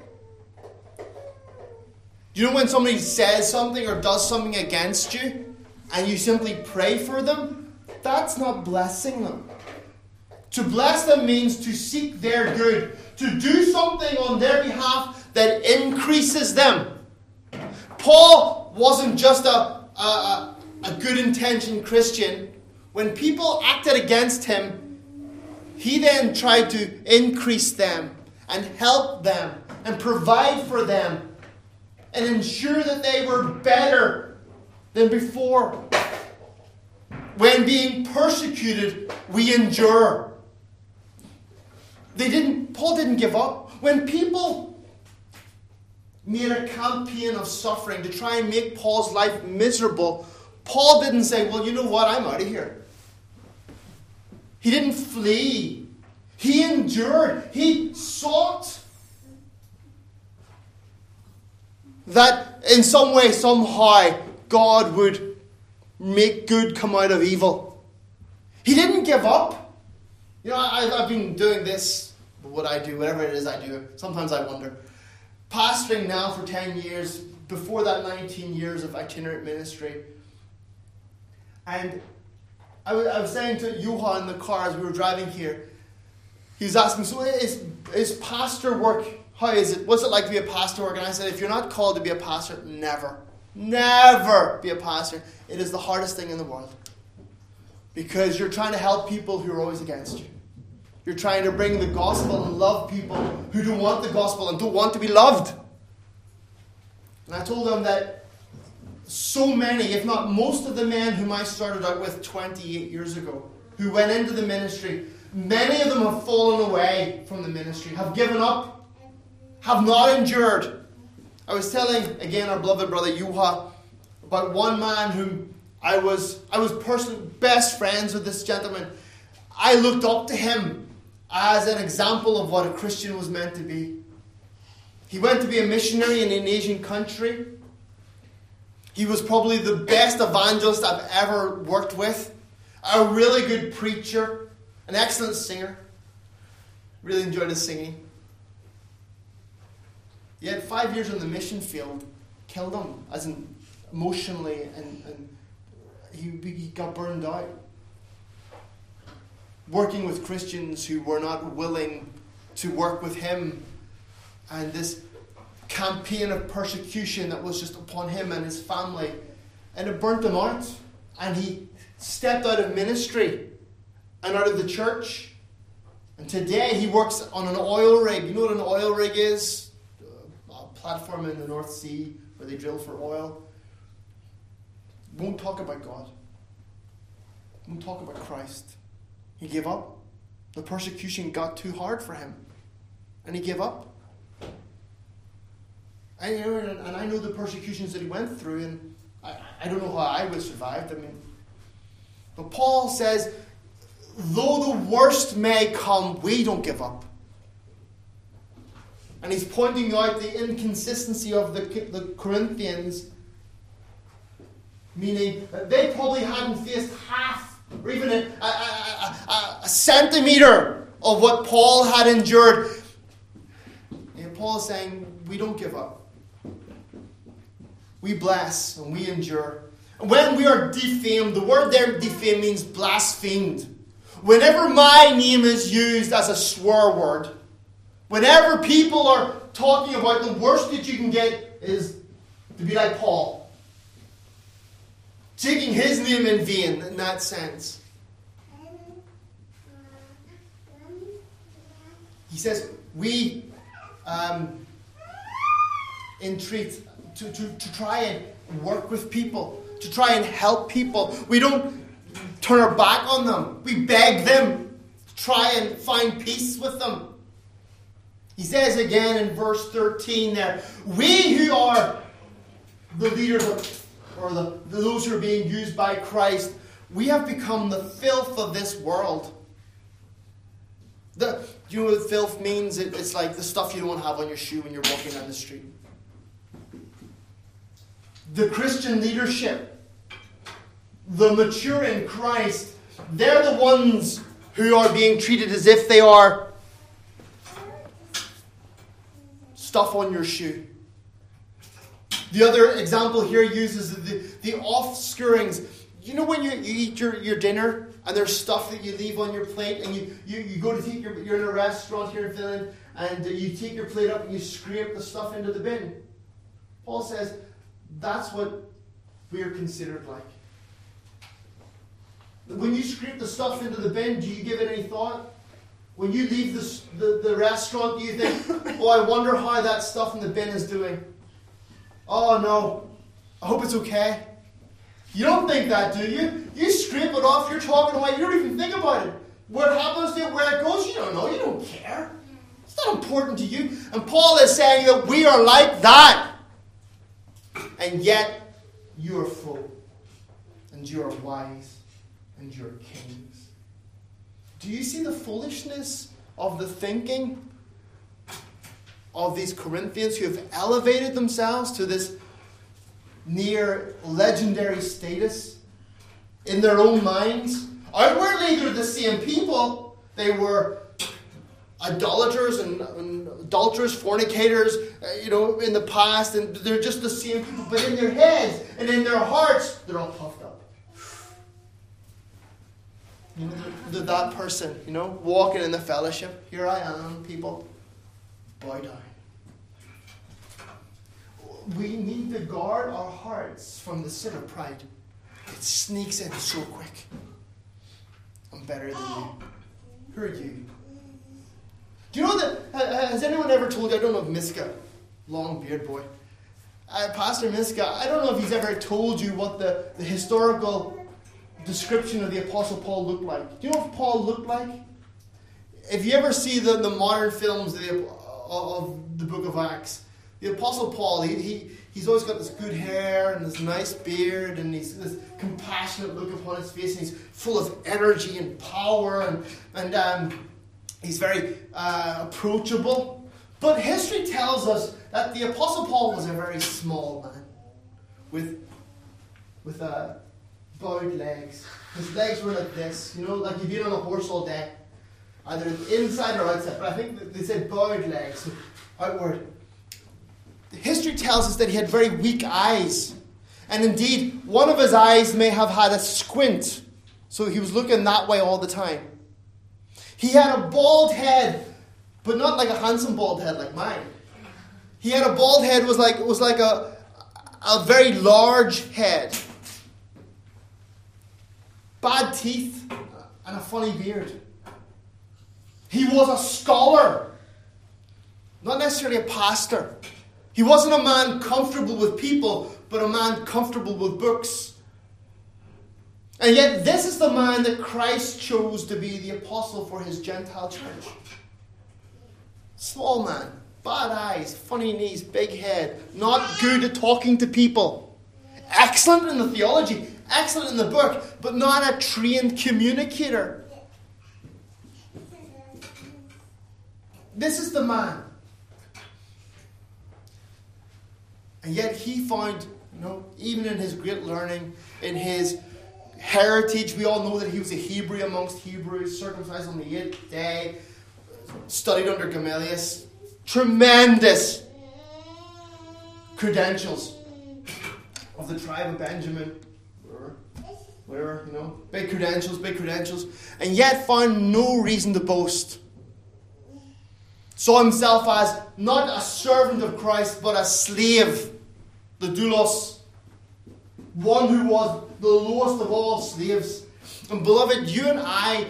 You know when somebody says something or does something against you and you simply pray for them, that's not blessing them. To bless them means to seek their good, to do something on their behalf that increases them. Paul wasn't just a, a, a good-intentioned Christian. When people acted against him, he then tried to increase them and help them and provide for them and ensure that they were better than before. When being persecuted, we endure. They didn't, Paul didn't give up. When people made a campaign of suffering to try and make Paul's life miserable, Paul didn't say, well, you know what, I'm out of here. He didn't flee. He endured. He sought that in some way, somehow, God would make good come out of evil. He didn't give up. You know, I've, I've been doing this, what I do, whatever it is I do. Sometimes I wonder. Pastoring now for ten years, before that nineteen years of itinerant ministry. And I was, I was saying to Johan in the car as we were driving here, he was asking, so is, is pastor work, how is it? What's it like to be a pastor work? And I said, if you're not called to be a pastor, never, never be a pastor. It is the hardest thing in the world. Because you're trying to help people who are always against you. You're trying to bring the gospel and love people who don't want the gospel and don't want to be loved. And I told them that so many, if not most of the men whom I started out with twenty-eight years ago, who went into the ministry, many of them have fallen away from the ministry, have given up, have not endured. I was telling, again, our beloved brother Juha about one man whom I was, I was personally best friends with this gentleman. I looked up to him as an example of what a Christian was meant to be. He went to be a missionary in an Asian country. He was probably the best evangelist I've ever worked with. A really good preacher. An excellent singer. Really enjoyed his singing. Yet five years in the mission field killed him, as in emotionally, and, and he, he got burned out. Working with Christians who were not willing to work with him, and this campaign of persecution that was just upon him and his family, and it burnt him out, and he stepped out of ministry and out of the church, and today he works on an oil rig. You know what an oil rig is? A platform in the North Sea where they drill for oil. Won't talk about God. Won't talk about Christ. He gave up. The persecution got too hard for him, and he gave up. And, you know, and, and I know the persecutions that he went through, and I, I don't know how I would have survived. I mean, but Paul says, though the worst may come, we don't give up. And he's pointing out the inconsistency of the, the Corinthians, meaning that they probably hadn't faced half, or even a, a, a, a, a centimeter of what Paul had endured. And Paul is saying, we don't give up. We bless and we endure. And when we are defamed, the word there, defamed, means blasphemed. Whenever my name is used as a swear word, whenever people are talking about the worst that you can get is to be like Paul. Taking his name in vain in that sense. He says, we um, entreat to, to, to try and work with people, to try and help people. We don't turn our back on them. We beg them to try and find peace with them. He says again in verse thirteen there, we who are the leaders of, or the, those who are being used by Christ, we have become the filth of this world. The, do you know what filth means? It, it's like the stuff you don't have on your shoe when you're walking down the street. The Christian leadership, the mature in Christ, they're the ones who are being treated as if they are stuff on your shoe. The other example here uses the, the offscourings. You know when you, you eat your, your dinner and there's stuff that you leave on your plate, and you, you, you go to take your, you're in a restaurant here in Finland, and you take your plate up and you scrape the stuff into the bin. Paul says that's what we are considered like. When you scrape the stuff into the bin, do you give it any thought? When you leave the, the, the restaurant, do you think, oh, I wonder how that stuff in the bin is doing? Oh, no. I hope it's okay. You don't think that, do you? You scrape it off, you're talking away, you don't even think about it. What happens to it, where it goes, you don't know, you don't care. It's not important to you. And Paul is saying that we are like that. And yet, you are full. And you are wise. And you are kings. Do you see the foolishness of the thinking of these Corinthians who have elevated themselves to this near legendary status in their own minds? Outwardly, they're the same people. They were idolaters and, and adulterers, fornicators, uh, you know, in the past, and they're just the same people. But in their heads and in their hearts, they're all puffed up. You know, they're, they're that person, you know, walking in the fellowship. Here I am, people. Bow down. We need to guard our hearts from the sin of pride. It sneaks in so quick. I'm better than you. Who are you? Do you know that? Has anyone ever told you? I don't know if Miska, long beard boy, uh, Pastor Miska, I don't know if he's ever told you what the, the historical description of the Apostle Paul looked like. Do you know what Paul looked like? If you ever see the, the modern films of the, of the book of Acts, the Apostle Paul, he, he he's always got this good hair and this nice beard and he's this compassionate look upon his face and he's full of energy and power and, and um, he's very uh, approachable. But history tells us that the Apostle Paul was a very small man with, with uh, bowed legs. His legs were like this, you know, like you've been on a horse all day, either inside or outside. But I think they said bowed legs, outward. History tells us that he had very weak eyes. And indeed, one of his eyes may have had a squint. So he was looking that way all the time. He had a bald head, but not like a handsome bald head like mine. He had a bald head, was like, was like a, a very large head. Bad teeth and a funny beard. He was a scholar, not necessarily a pastor. He wasn't a man comfortable with people, but a man comfortable with books. And yet this is the man that Christ chose to be the apostle for his Gentile church. Small man, bad eyes, funny knees, big head, not good at talking to people. Excellent in the theology, excellent in the book, but not a trained communicator. This is the man. And yet he found, you know, even in his great learning, in his heritage, we all know that he was a Hebrew amongst Hebrews, circumcised on the eighth day, studied under Gamaliel. Tremendous credentials of the tribe of Benjamin. Whatever, whatever, you know, big credentials, big credentials. And yet found no reason to boast. Saw himself as not a servant of Christ, but a slave. The doulos. One who was the lowest of all slaves. And beloved, you and I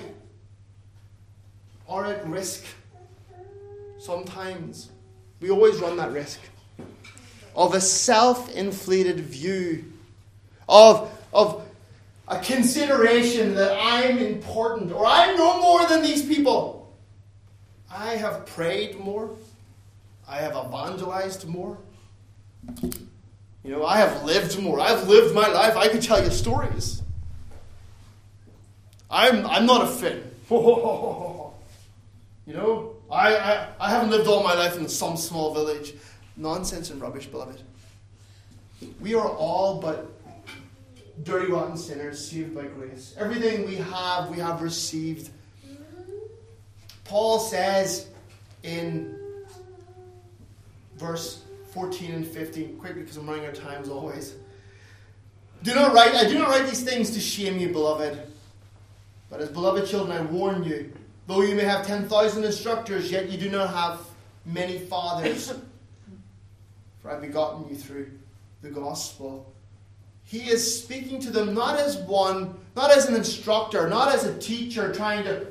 are at risk. Sometimes. We always run that risk. Of a self-inflated view. Of, of a consideration that I'm important. Or I know more than these people. I have prayed more. I have evangelized more. You know, I have lived more. I've lived my life. I could tell you stories. I'm I'm not a Finn. You know, I, I, I haven't lived all my life in some small village. Nonsense and rubbish, beloved. We are all but dirty, rotten sinners saved by grace. Everything we have, we have received. Paul says in verse fourteen and fifteen, quickly because I'm running out of time as always. Do not write, I do not write these things to shame you, beloved. But as beloved children, I warn you, though you may have ten thousand instructors, yet you do not have many fathers. For I have begotten you through the gospel. He is speaking to them not as one, not as an instructor, not as a teacher trying to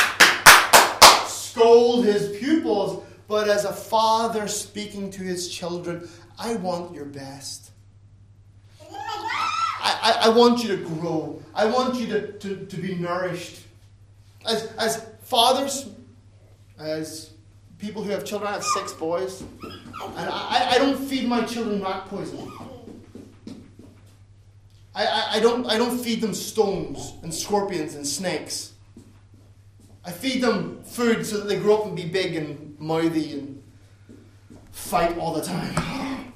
scold his pupils, but as a father speaking to his children. I want your best. I, I, I want you to grow. I want you to, to, to be nourished. As, as fathers, as people who have children. I have six boys. And I, I don't feed my children rat poison. I, I, I don't I don't feed them stones and scorpions and snakes. I feed them food so that they grow up and be big and mouthy and fight all the time.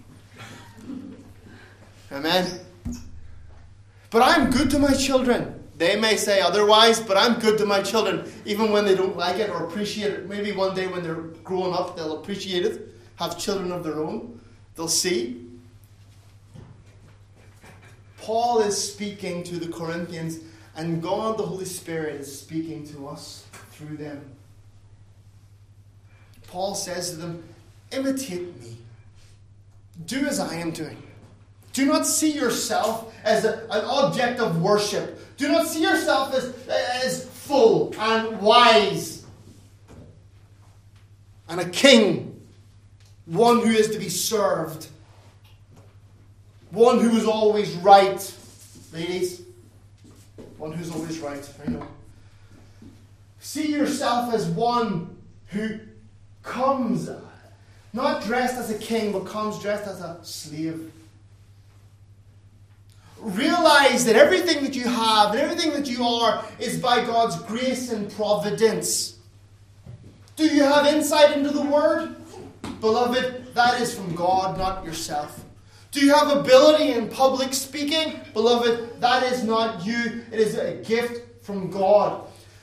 Amen. But I'm good to my children. They may say otherwise, but I'm good to my children, even when they don't like it or appreciate it. Maybe one day when they're growing up, they'll appreciate it, have children of their own. They'll see. Paul is speaking to the Corinthians, and God, the Holy Spirit, is speaking to us through them. Paul says to them, imitate me. Do as I am doing. Do not see yourself as a, an object of worship. Do not see yourself as, as full and wise and a king, one who is to be served, one who is always right. Ladies, one who's always right, I know. See yourself as one who comes, not dressed as a king, but comes dressed as a slave. Realize that everything that you have and everything that you are is by God's grace and providence. Do you have insight into the Word? Beloved, that is from God, not yourself. Do you have ability in public speaking? Beloved, that is not you. It is a gift from God.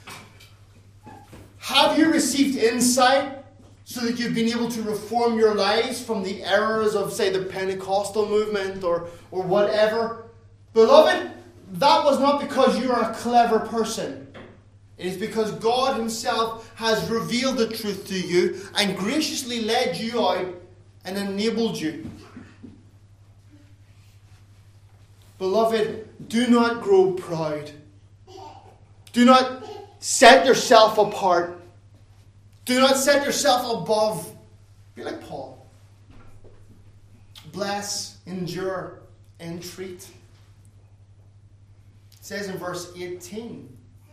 Have you received insight so that you've been able to reform your lives from the errors of, say, the Pentecostal movement or, or whatever? Beloved, that was not because you are a clever person. It is because God Himself has revealed the truth to you and graciously led you out and enabled you. Beloved, do not grow proud. Do not set yourself apart. Do not set yourself above. Be like Paul. Bless, endure, entreat. It says in verse eighteen,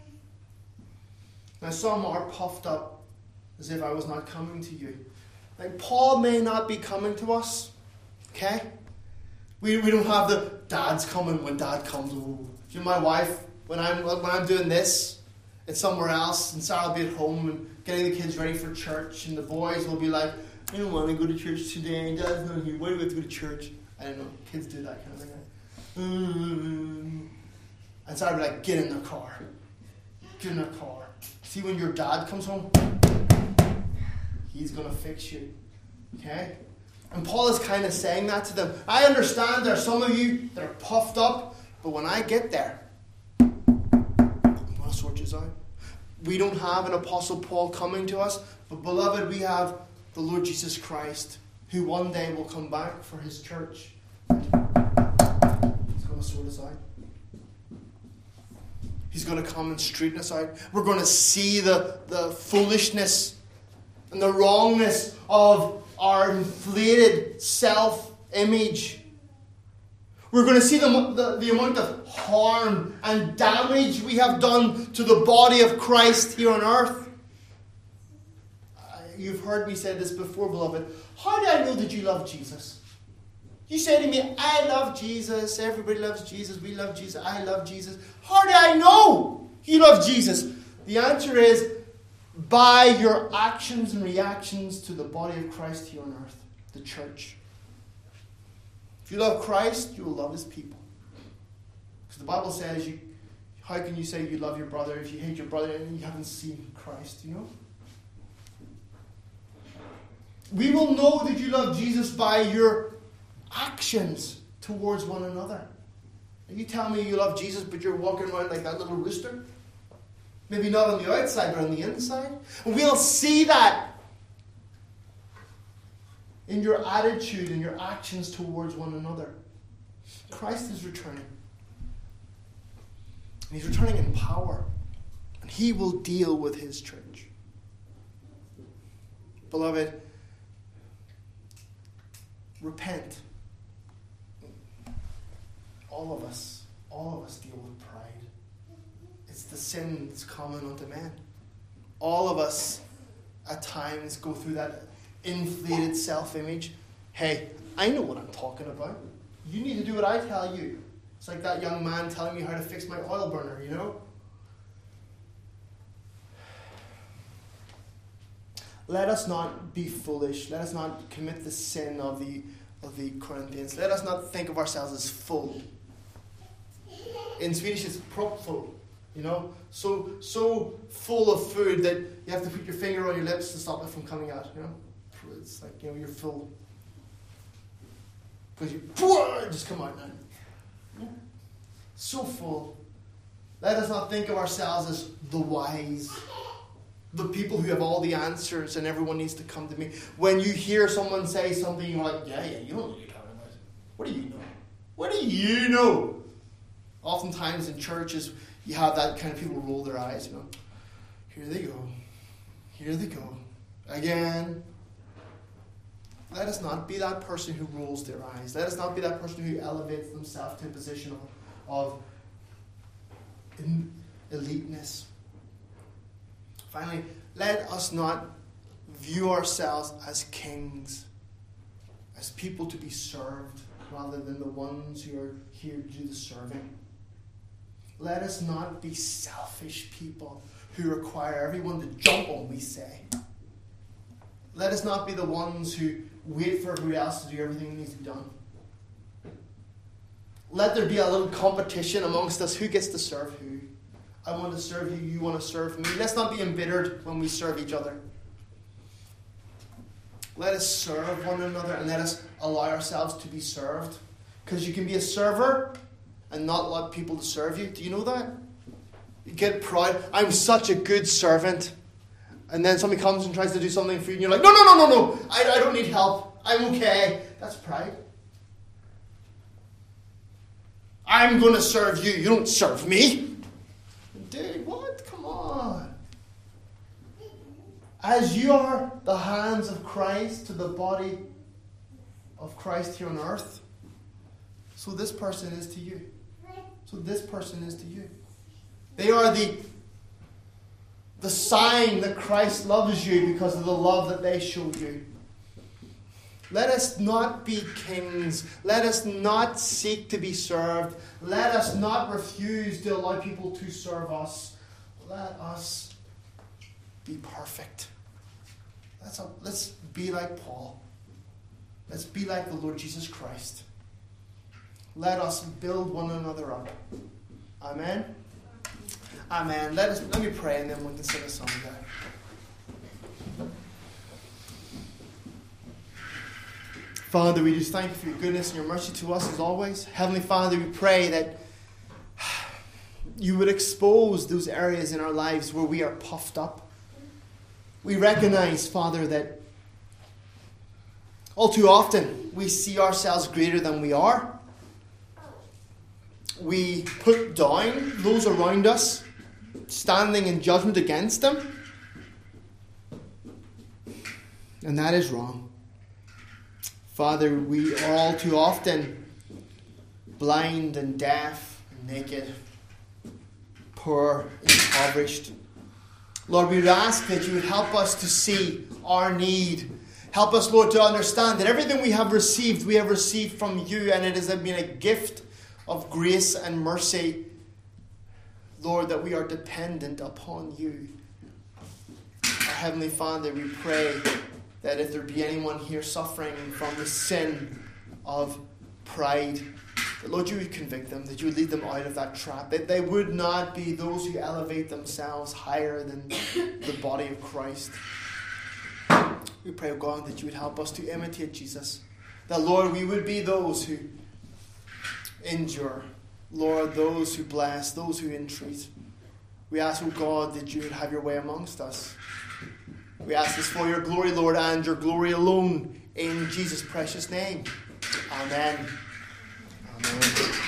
now some are puffed up as if I was not coming to you. Like Paul may not be coming to us. Okay? We, we don't have the dad's coming when dad comes. Ooh. You know, my wife, when I'm when I'm doing this, it's somewhere else, and Sarah will be at home and getting the kids ready for church, and the boys will be like, I don't want to go to church today, and Dad's not here. Why do we have to go to church? I don't know. Kids do that kind of thing. Um, and Sarah will be like, get in the car. Get in the car. See, when your dad comes home, he's going to fix you. Okay? And Paul is kind of saying that to them. I understand there are some of you that are puffed up, but when I get there, I'm going to sort you out. We don't have an Apostle Paul coming to us, but beloved, we have the Lord Jesus Christ, who one day will come back for His church. He's going to sort us out. He's going to come and straighten us out. We're going to see the, the foolishness and the wrongness of our inflated self-image. We're going to see the, the, the amount of harm and damage we have done to the body of Christ here on earth. Uh, you've heard me say this before, beloved. How do I know that you love Jesus? You say to me, I love Jesus. Everybody loves Jesus. We love Jesus. I love Jesus. How do I know you love Jesus? The answer is by your actions and reactions to the body of Christ here on earth, the church. If you love Christ, you will love His people. Because the Bible says, you, how can you say you love your brother if you hate your brother and you haven't seen Christ, you know? We will know that you love Jesus by your actions towards one another. If you tell me you love Jesus, but you're walking around like that little rooster, maybe not on the outside, but on the inside, we'll see that in your attitude and your actions towards one another. Christ is returning. And He's returning in power. And He will deal with His church. Beloved, repent. All of us, all of us deal with pride. It's the sin that's common unto men. All of us at times go through that inflated self-image. Hey, I know what I'm talking about. You need to do what I tell you. It's like that young man telling me how to fix my oil burner, you know? Let us not be foolish. Let us not commit the sin of the of the Corinthians. Let us not think of ourselves as full. In Swedish, it's proppfull. You know, so so full of food that you have to put your finger on your lips to stop it from coming out. You know, it's like, you know, you're full because you just come out now. So full. Let us not think of ourselves as the wise, the people who have all the answers and everyone needs to come to me. When you hear someone say something, you're like, yeah, yeah, you don't know what you're talking about. What do you know? What do you know? Oftentimes in churches, you have that kind of people roll their eyes, you know. Here they go. Here they go. Again. Let us not be that person who rolls their eyes. Let us not be that person who elevates themselves to a position of, of eliteness. Finally, let us not view ourselves as kings, as people to be served, rather than the ones who are here to do the serving. Let us not be selfish people who require everyone to jump on, we say. Let us not be the ones who wait for everybody else to do everything that needs to be done. Let there be a little competition amongst us. Who gets to serve who? I want to serve you, you want to serve me. Let's not be embittered when we serve each other. Let us serve one another and let us allow ourselves to be served. Because you can be a server and not allow people to serve you. Do you know that? You get proud. I'm such a good servant. And then somebody comes and tries to do something for you and you're like, no, no, no, no, no. I, I don't need help. I'm okay. That's pride. I'm going to serve you. You don't serve me. Dude, what? Come on. As you are the hands of Christ to the body of Christ here on earth, so this person is to you. So this person is to you. They are the, the sign that Christ loves you because of the love that they show you. Let us not be kings. Let us not seek to be served. Let us not refuse to allow people to serve us. Let us be perfect. Let's, let's be like Paul. Let's be like the Lord Jesus Christ. Let us build one another up. Amen? Amen. Let us let me pray and then we can sing a song together. Father, we just thank you for your goodness and your mercy to us as always. Heavenly Father, we pray that you would expose those areas in our lives where we are puffed up. We recognize, Father, that all too often we see ourselves greater than we are. We put down those around us, standing in judgment against them. And that is wrong. Father, we are all too often blind and deaf and naked, poor, impoverished. Lord, we would ask that you would help us to see our need. Help us, Lord, to understand that everything we have received, we have received from you, and it has been a gift of grace and mercy. Lord, that we are dependent upon you. Our Heavenly Father, we pray that if there be anyone here suffering from the sin of pride, that, Lord, you would convict them, that you would lead them out of that trap, that they would not be those who elevate themselves higher than the body of Christ. We pray, oh God, that you would help us to imitate Jesus. That, Lord, we would be those who endure. Lord, those who bless, those who entreat. We ask, oh God, that you would have your way amongst us. We ask this for your glory, Lord, and your glory alone, in Jesus' precious name. Amen. Amen.